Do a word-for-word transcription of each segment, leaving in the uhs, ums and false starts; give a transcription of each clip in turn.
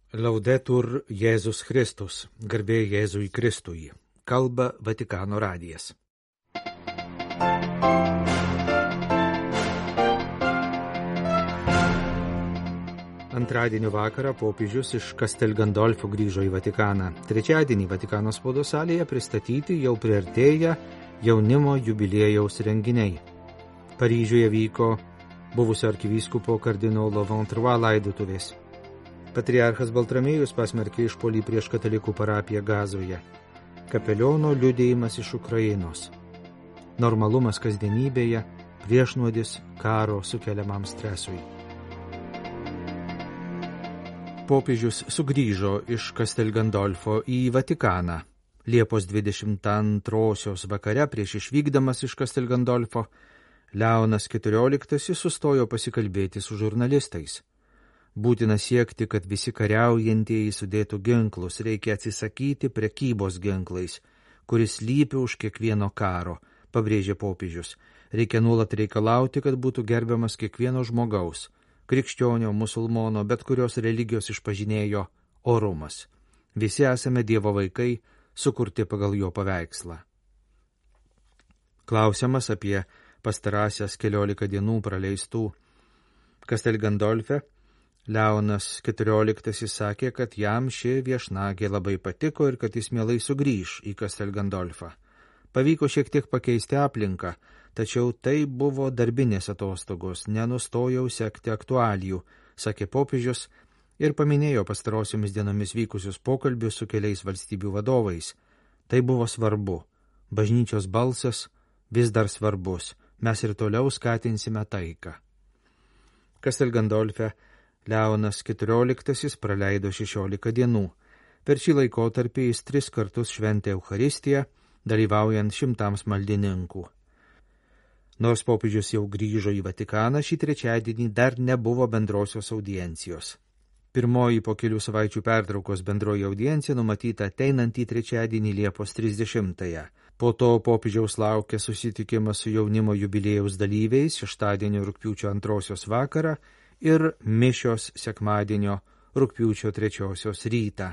Laudetur Jėzus Kristus, garbė Jėzui Kristui, kalba Vatikano radijas. Antradienio vakarą popiežius iš Castel Gandolfo grįžo į Vatikaną. Trečiadienį Vatikano spaudos salėje pristatyti jau priartėję jaunimo jubiliejaus renginiai. Paryžiuje vyko buvusio arkivyskupo kardinolo Ventrois laidotuvės. Patriarchas Baltramiejus pasmerkė išpuolį prieš katalikų parapiją Gazoje. Kapeliono liudėjimas iš Ukrainos. Normalumas kasdienybėje, priešnuodis karo sukeliamam stresui. Popiežius sugrįžo iš Castel Gandolfo į Vatikaną. Liepos dvidešimt antrosios vakare prieš išvykdamas iš Castel Gandolfo, Leonas keturioliktasis sustojo pasikalbėti su žurnalistais. Būtina siekti, kad visi kariaujantieji sudėtų ginklus, reikia atsisakyti prekybos ginklais, kuris slypi už kiekvieno karo, pabrėžė popiežius. Reikia nuolat reikalauti, kad būtų gerbiamas kiekvieno žmogaus, krikščionio, musulmono, bet kurios religijos išpažinėjo orumas. Visi esame Dievo vaikai, sukurti pagal jo paveikslą. Klausiamas apie pastarąsias keliolika dienų praleistų Castel Gandolfe, Leonas keturioliktasis sakė, kad jam ši viešnagė labai patiko ir kad jis mielai sugrįž į Castel Gandolfą. Pavyko šiek tiek pakeisti aplinką, tačiau tai buvo darbinės atostogos, nenustojau sekti aktualijų, sakė popiežius ir paminėjo pastarosiomis dienomis vykusius pokalbius su keliais valstybių vadovais. Tai buvo svarbu. Bažnyčios balsas vis dar svarbus. Mes ir toliau skatinsime taiką. Castel Gandolfe Leonas keturioliktasis praleido šešiolika dienų. Per šį laikotarpį jis tris kartus šventė Eucharistiją, dalyvaujant šimtams maldininkų. Nors popiežius jau grįžo į Vatikaną, šį trečiadienį dar nebuvo bendrosios audiencijos. Pirmoji po kelių savaičių pertraukos bendroji audiencija numatyta ateinantį trečiadienį Liepos trisdešimtąją. Po to popiežiaus laukia susitikimas su jaunimo jubiliejaus dalyviais šeštadienio rugpjūčio antrosios vakarą ir mišios sekmadienio rugpjūčio trečiosios rytą.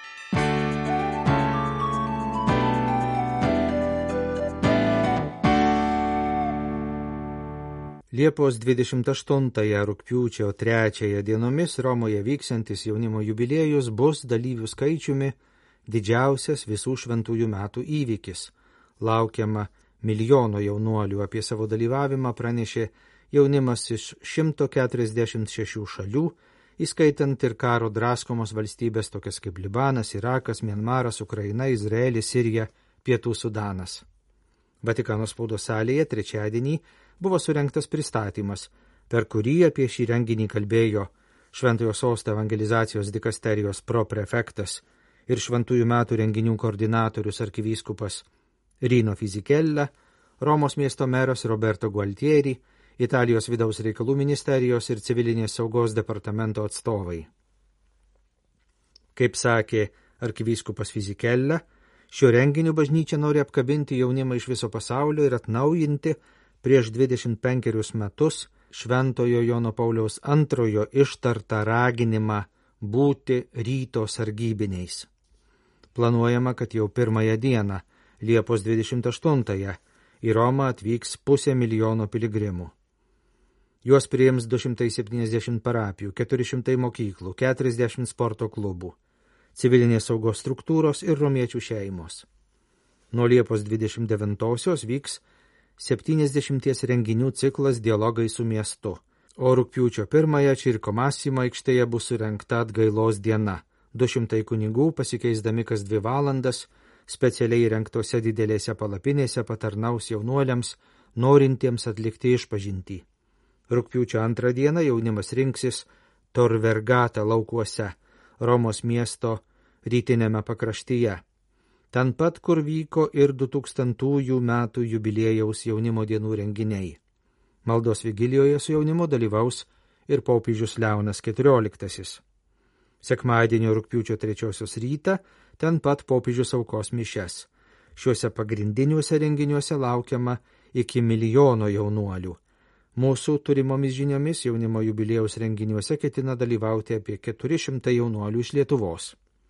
Liepos dvidešimt aštuntąją rugpjūčio trečiąją dienomis Romoje vyksiantis jaunimo jubiliejus bus dalyvių skaičiumi didžiausias visų šventųjų metų įvykis. Laukiama milijono jaunuolių. Apie savo dalyvavimą pranešė jaunimas iš šimto keturiasdešimt šešių šalių, įskaitant ir karo draskomos valstybės tokias kaip Libanas, Irakas, Mianmaras, Ukraina, Izraelis, Sirija, Pietų Sudanas. Vatikano spaudos salėje trečiadienį buvo surengtas pristatymas, per kurį apie šį renginį kalbėjo Šventojo Sosto evangelizacijos dikasterijos proprefektas ir šventųjų metų renginių koordinatorius arkivyskupas Rino Fisichella, Romos miesto meras Roberto Gualtieri, Italijos vidaus reikalų ministerijos ir civilinės saugos departamento atstovai. Kaip sakė arkivyskupas Fisichella, šio renginiu bažnyčia nori apkabinti jaunimą iš viso pasaulio ir atnaujinti prieš dvidešimt penkerius metus Šventojo Jono Pauliaus antrojo ištartą raginimą būti ryto sargybiniais. Planuojama, kad jau pirmąją dieną, Liepos dvidešimt aštuntąją, į Romą atvyks pusė milijono piligrimų. Juos priims du šimtai septyniasdešimt parapijų, keturi šimtai mokyklų, keturiasdešimt sporto klubų, civilinės saugos struktūros ir romiečių šeimos. Nuo Liepos dvidešimt devintosios vyks septyniasdešimties renginių ciklas Dialogai su miestu, o rugpjūčio pirmąją Čirko Masimo aikštėje bus surengta atgailos diena. Du šimtai kunigų pasikeisdami kas dvi valandas specialiai rengtose didelėse palapinėse patarnaus jaunuoliams, norintiems atlikti išpažintį. Rugpjūčio antrą dieną jaunimas rinksis Tor Vergata laukuose, Romos miesto rytinėme pakraštyje. Ten pat, kur vyko ir du tūkstantųjų metų jubiliejaus jaunimo dienų renginiai. Maldos vigilijoje su jaunimu dalyvaus ir popiežius Leonas keturioliktasis. Sekmadienio rugpjūčio trečiosios rytą ten pat popiežius aukos mišias. Šiuose pagrindiniuose renginiuose laukiama iki milijono jaunuolių. Mūsų turimomis žiniomis jaunimo jubiliejaus renginiuose ketina dalyvauti apie keturi šimtai jaunuolių iš Lietuvos.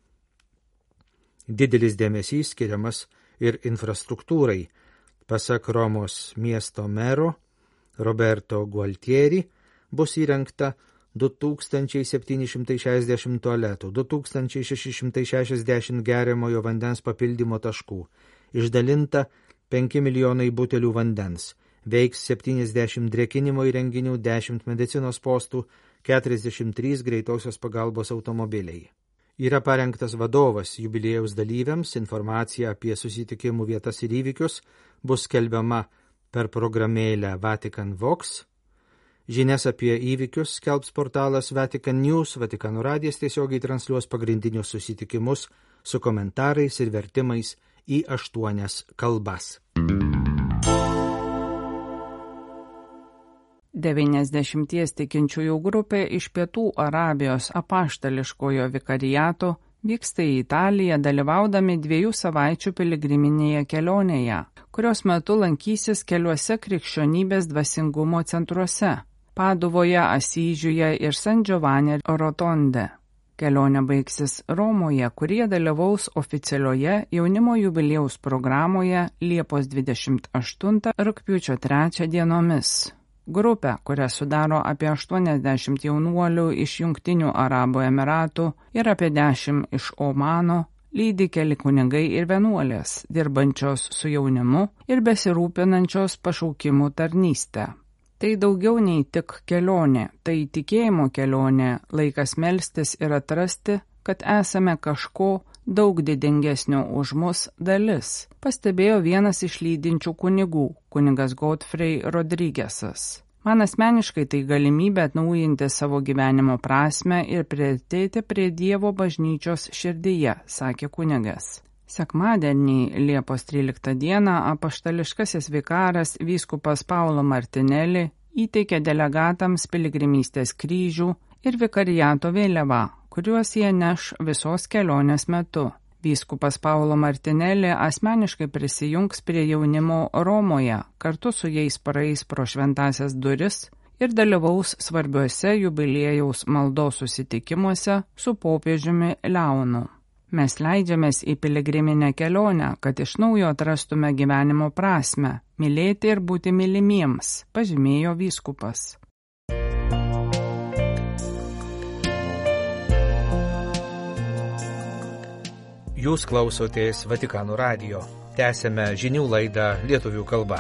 Didelis dėmesys skiriamas ir infrastruktūrai. Pasak Romos miesto mero Roberto Gualtieri bus įrengta du tūkstančiai septyni šimtai šešiasdešimt tualetų, du tūkstančiai šeši šimtai šešiasdešimt geriamojo vandens papildymo taškų, išdalinta penki milijonai butelių vandens, veiks septyniasdešimt drėkinimo įrenginių, dešimt medicinos postų, keturiasdešimt trys greitosios pagalbos automobiliai. Yra parengtas vadovas jubiliejaus dalyviams, informacija apie susitikimų vietas ir įvykius bus skelbiama per programėlę Vatican Vox. Žinias apie įvykius skelbs portalas Vatican News, Vatikano radijas tiesiogiai transliuos pagrindinius susitikimus su komentarais ir vertimais į aštuonias kalbas. devyniasdešimties tikinčiųjų grupė iš Pietų Arabijos apaštališkojo vikariato vyksta į Italiją dalyvaudami dviejų savaičių piligriminėje kelionėje, kurios metu lankysis keliuose krikščionybės dvasingumo centruose – Paduvoje, Asyžiuje ir San Giovanni Rotonde. Kelionė baigsis Romoje, kurie dalyvaus oficialioje jaunimo jubiliejaus programoje Liepos dvidešimt aštuntą – rugpjūčio trečią dienomis. Grupę, kurią sudaro apie aštuoniasdešimt jaunuolių iš Jungtinių Arabų Emiratų ir apie dešimt iš Omano, lydi keli kunigai ir vienuolės, dirbančios su jaunimu ir besirūpinančios pašaukimų tarnystę. Tai daugiau nei tik kelionė, tai tikėjimo kelionė, laikas melstis ir atrasti, kad esame kažko daug didingesnio už mus dalis, pastebėjo vienas iš lydinčių kunigų, kunigas Godfrey Rodriguezas. Man asmeniškai tai galimybė atnaujinti savo gyvenimo prasmę ir priartėti prie Dievo bažnyčios širdyje, sakė kunigas. Sekmadienį, Liepos tryliktą dieną, apaštališkasis vikaras vyskupas Paulo Martinelli įteikė delegatams piligrimystės kryžių ir vikariato vėliavą, kuriuos jie neš visos kelionės metu. Vyskupas Paulo Martinelli asmeniškai prisijungs prie jaunimo Romoje, kartu su jais praeis pro šventąsias duris ir dalyvaus svarbiuose jubiliejaus maldos susitikimuose su popiežiumi Leonu. Mes leidžiamės į piligriminę kelionę, kad iš naujo atrastume gyvenimo prasmę, mylėti ir būti mylimiems, pažymėjo vyskupas. Jūs klausotės Vatikano radijo. Tęsėme žinių laidą lietuvių kalba.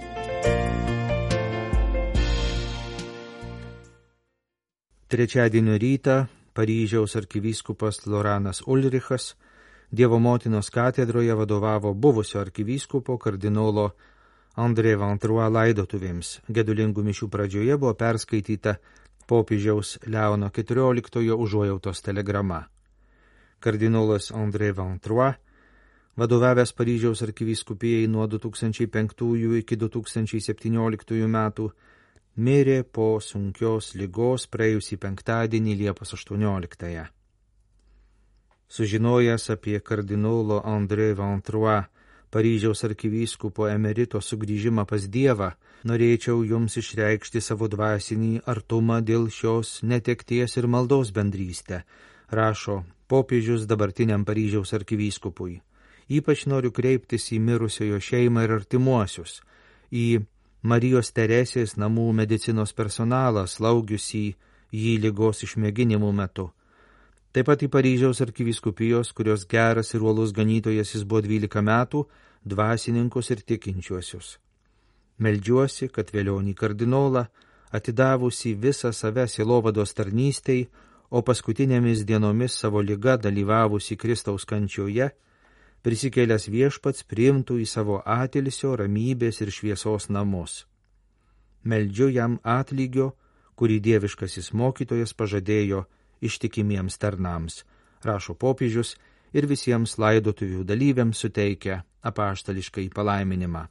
Trečiadienio rytą Paryžiaus arkivyskupas Loranas Ulrichas Dievo motinos katedroje vadovavo buvusio arkivyskupo kardinolo André Vantrua laidotuvėms. Gedulingų mišių pradžioje buvo perskaityta popiežiaus Leono keturioliktojo užuojautos telegrama. Kardinolas André Vantrua, vadovavęs Paryžiaus arkivyskupijai nuo du tūkstančiai penktųjų iki du tūkstančiai septynioliktųjų metų, mirė po sunkios ligos praėjusį penktadienį Liepos aštuonioliktąją. Sužinojęs apie kardinolo André Vantrua, Paryžiaus arkivyskupo emerito sugrįžimą pas Dievą, norėčiau jums išreikšti savo dvasinį artumą dėl šios netekties ir maldos bendrystę, rašo popiežius dabartiniam Paryžiaus arkivyskupui. Ypač noriu kreiptis į mirusiojo šeimą ir artimuosius, į Marijos Teresės namų medicinos personalą, slaugiusį jį ligos išmėginimų metu. Taip pat į Paryžiaus arkivyskupijos, kurios geras ir uolus ganytojas jis buvo dvylika metų, dvasininkus ir tikinčiuosius. Meldžiuosi, kad vėlionį kardinolą, atidavusi visą save sielovados tarnystei, o paskutinėmis dienomis savo liga dalyvavusi Kristaus kančioje, prisikėlęs viešpats priimtų į savo atilsio, ramybės ir šviesos namus. Meldžiu jam atlygio, kurį dieviškasis mokytojas pažadėjo ištikimiems tarnams, rašo popiežius ir visiems laidotuvių dalyviams suteikia apaštališkai palaiminimą.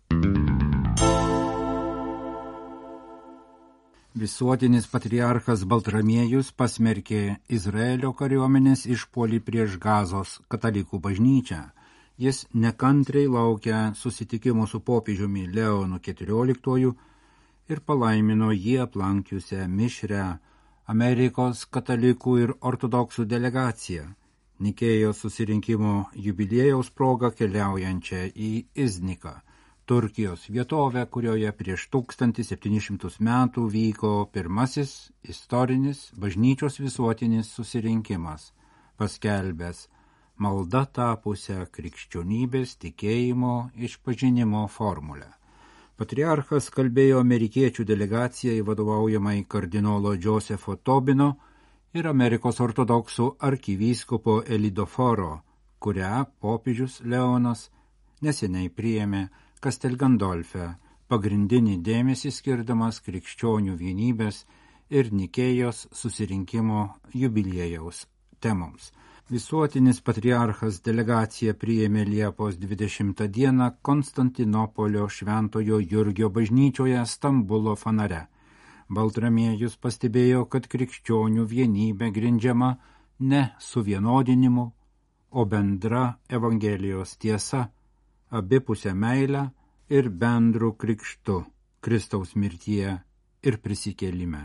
Visuotinis patriarchas Baltramiejus pasmerkė Izraelio kariuomenės išpuolį prieš Gazos katalikų bažnyčią. Jis nekantriai laukia susitikimo su popiežiumi Leonu keturioliktuoju ir palaimino jį aplankiusią mišrią Amerikos katalikų ir ortodoksų delegaciją, Nikėjos susirinkimo jubiliejaus proga keliaujančią į Izniką, Turkijos vietovę, kurioje prieš tūkstantis septynis šimtus metų vyko pirmasis istorinis bažnyčios visuotinis susirinkimas, paskelbęs malda tapusią krikščionybės tikėjimo išpažinimo formulę. Patriarchas kalbėjo amerikiečių delegacijai vadovaujamai kardinolo Josepho Tobino ir Amerikos ortodoksų arkivyskupo Elidoforo, kurią popiežius Leonas neseniai priėmė Castel Gandolfe, pagrindinį dėmesį skirdamas krikščionių vienybės ir Nikėjos susirinkimo jubiliejaus temoms. Visuotinis patriarchas delegaciją priėmė Liepos dvidešimtą dieną Konstantinopolio Šventojo Jurgio bažnyčioje Stambulo Fanare. Baltramiejus pastebėjo, kad krikščionių vienybė grindžiama ne suvienodinimu, o bendra Evangelijos tiesa, abipusę meilę ir bendru krikštu Kristaus mirtyje ir prisikėlime.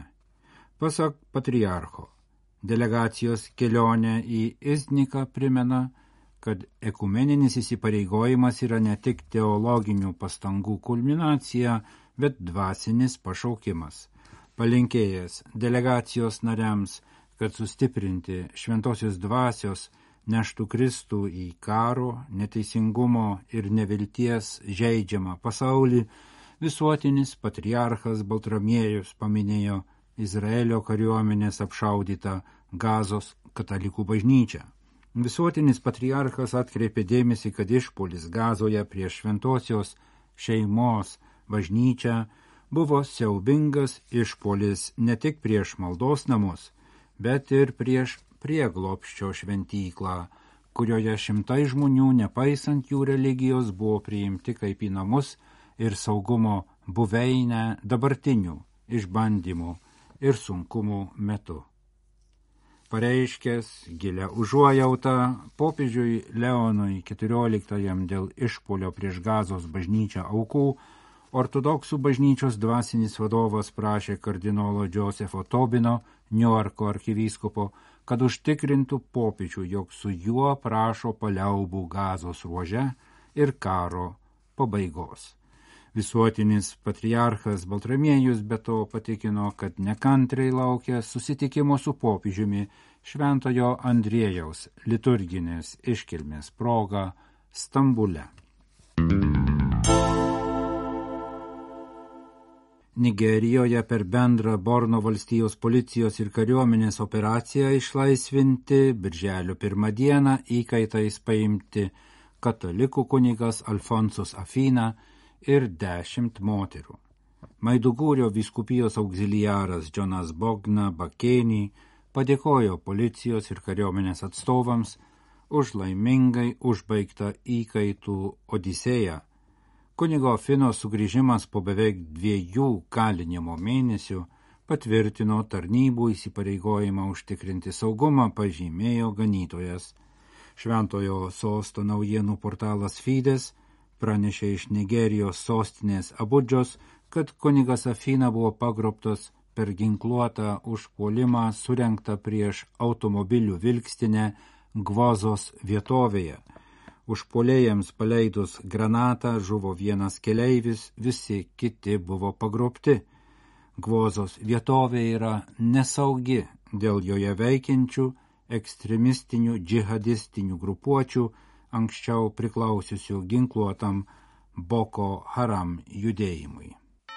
Pasak patriarcho, delegacijos kelionė į Izniką primena, kad ekumeninis įsipareigojimas yra ne tik teologinių pastangų kulminacija, bet dvasinis pašaukimas. Palinkėjęs delegacijos nariams, kad sustiprinti šventosios dvasios neštų Kristų į karo, neteisingumo ir nevilties žeidžiamą pasaulį, visuotinis patriarchas Baltramiejus paminėjo Izraelio kariuomenės apšaudytą Gazos katalikų bažnyčią. Visuotinis patriarchas atkreipė dėmesį, kad išpuolis Gazoje prieš šventosios šeimos bažnyčią buvo siaubingas išpuolis ne tik prieš maldos namus, bet ir prieš prieglobsčio šventyklą, kurioje šimtai žmonių, nepaisant jų religijos, buvo priimti kaip į namus ir saugumo buveinę dabartinių išbandymų ir sunkumų metu. Pareiškęs gilią užuojautą popiežiui Leonui keturioliktajam dėl išpuolio prieš Gazos bažnyčią aukų, ortodoksų bažnyčios dvasinis vadovas prašė kardinolo Josepho Tobino, Niujorko arkivyskupo, kad užtikrintų popiežių, jog su juo prašo paliaubų Gazos ruože ir karo pabaigos. Visuotinis patriarchas Baltramiejus be to patikino, kad nekantriai laukia susitikimo su popiežiumi Šventojo Andriejaus liturginės iškilmės proga Stambule. Nigerijoje per bendrą Borno valstijos policijos ir kariuomenės operaciją išlaisvinti birželio pirmą dieną įkaitais paimti katalikų kunigas Alfonsus Afina ir dešimt moterų. Maidugūrio vyskupijos auxiliaras Jonas Bogna Bakėnį padėkojo policijos ir kariuomenės atstovams už laimingai užbaigtą įkaitų odisėją. Kunigo Afino sugrįžimas po beveik dviejų kalinimo mėnesių patvirtino tarnybų įsipareigojimą užtikrinti saugumą, pažymėjo ganytojas. Šventojo sosto naujienų portalas Fides pranešė iš Nigerijos sostinės Abudžos, kad kunigas Afina buvo pagrobtas per ginkluotą užpuolimą surengtą prieš automobilių vilkstinę Gvozos vietovėje. Užpuolėjams paleidus granatą žuvo vienas keleivis, visi kiti buvo pagrobti. Gvozos vietovė yra nesaugi dėl joje veikiančių ekstremistinių džihadistinių grupuočių, anksčiau priklausiusių ginkluotam Boko Haram judėjimui.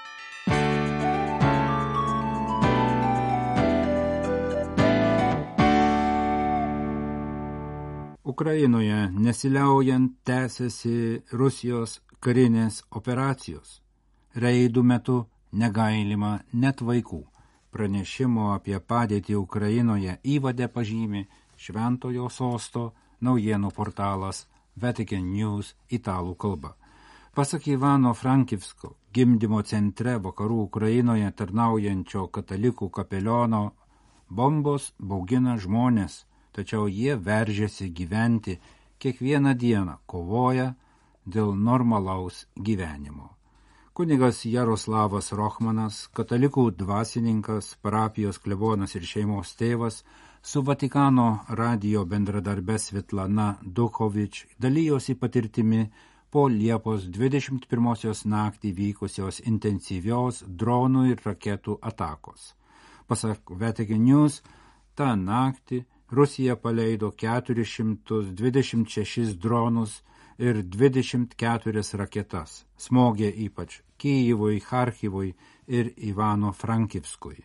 Ukrainoje nesiliaujant tęsiasi Rusijos karinės operacijos. Reidų metu negailima net vaikų. Pranešimo apie padėtį Ukrainoje įvade pažymi Šventojo sosto naujienų portalas Vatican News italų kalba. Pasak Ivano Frankivsko, gimdymo centre vakarų Ukrainoje tarnaujančio katalikų kapeliono, bombos baugina žmonės, tačiau jie veržiasi gyventi kiekvieną dieną, kovoja dėl normalaus gyvenimo. Kunigas Jaroslavas Rochmanas, katalikų dvasininkas, parapijos klebonas ir šeimos tėvas, su Vatikano radijo bendradarbė Svetlana Duchovič dalyjosi patirtimi po Liepos dvidešimt pirmosios naktį vykusios intensyvios dronų ir raketų atakos. Pasak Vatican News, tą naktį Rusija paleido keturis šimtus dvidešimt šešis dronus ir dvidešimt keturias raketas, smogė ypač Kyjivui, Charkivui ir Ivano-Frankivskui.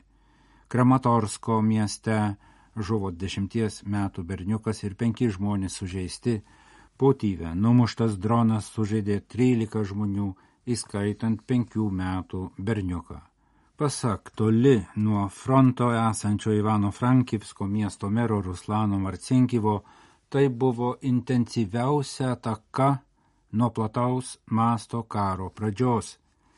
Kramatorsko mieste žuvo dešimties metų berniukas ir penki žmonės sužeisti. Putyve numuštas dronas sužeidė trylika žmonių, įskaitant penkių metų berniuką. Pasak toli nuo fronto esančio Ivano-Frankivsko miesto mero Ruslano Marcinkivo, tai buvo intensyviausia ataka nuo plataus masto karo pradžios.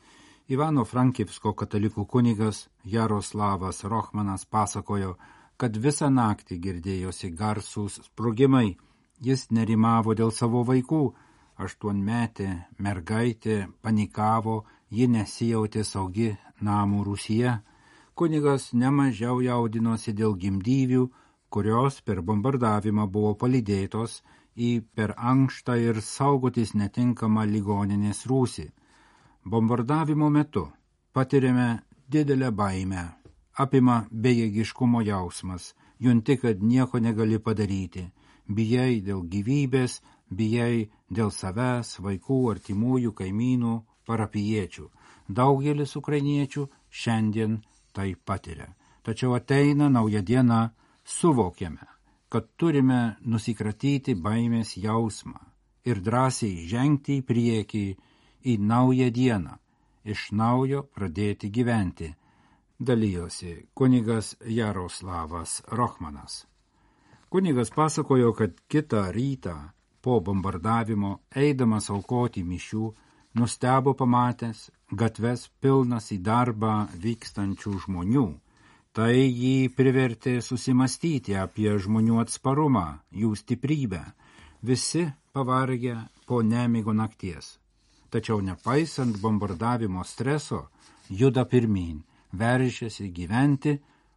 Ivano-Frankivsko katalikų kunigas Jaroslavas Rochmanas pasakojo, kad visą naktį girdėjosi garsūs sprogimai. Jis nerimavo dėl savo vaikų. Aštuonmetė mergaitė panikavo, ji nesijautė saugi namų rūsyje. Kunigas nemažiau jaudinosi dėl gimdyvių, kurios per bombardavimą buvo palydėtos į per ankštą ir saugotis netinkamą ligoninės rūsį. Bombardavimo metu patiriame didelę baimę, apima bejėgiškumo jausmas, junti, kad nieko negali padaryti, bijai dėl gyvybės, bijai dėl savęs, vaikų, artimųjų, kaimynų, parapijiečių. Daugelis ukrainiečių šiandien tai patiria. Tačiau ateina nauja diena, suvokiame, kad turime nusikratyti baimės jausmą ir drąsiai žengti į priekį į naują dieną, iš naujo pradėti gyventi, dalyjosi kunigas Jaroslavas Rochmanas. Kunigas pasakojo, kad kitą rytą po bombardavimo, eidamas aukoti mišių, nustebo pamatęs gatves pilnas į darbą vykstančių žmonių. Tai jį privertė susimastyti apie žmonių atsparumą, jų stiprybę. Visi pavargę po nemigo nakties. Tačiau nepaisant bombardavimo streso, juda pirmyn, veržiasi gyventi,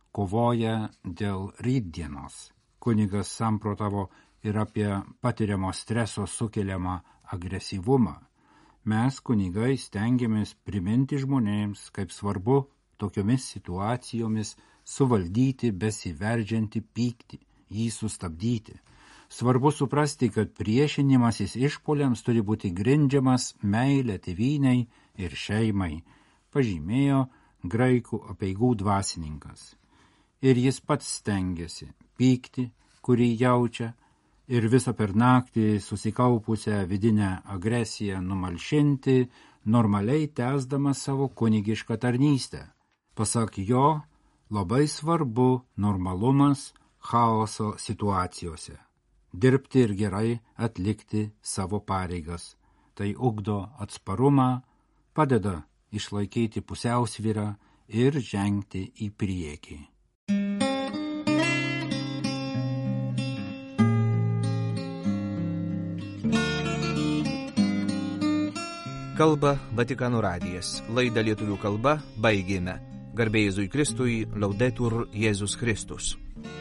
kovoja dėl rytdienos. Kunigas samprotavo ir apie patiriamo streso sukeliamą agresyvumą. Mes, kunigai, stengiamės priminti žmonėms, kaip svarbu tokiomis situacijomis suvaldyti besiveržiantį pyktį, jį sustabdyti. Svarbu suprasti, kad priešinimasis išpuoliams turi būti grindžiamas meilė tėvynei ir šeimai, pažymėjo graikų apeigų dvasininkas. Ir jis pats stengiasi pyktį, kurį jaučia, ir visą per naktį susikaupusią vidinę agresiją numalšinti, normaliai tęsdamas savo kunigišką tarnystę. Pasak jo, labai svarbu normalumas chaoso situacijose. Dirbti ir gerai atlikti savo pareigas. Tai ugdo atsparumą, padeda išlaikyti pusiausvyrą ir žengti į priekį. Kalba Vatikano radijas. Laidą lietuvių kalba baigėme. Garbė Jėzui Kristui, Laudetur Jėzus Kristus.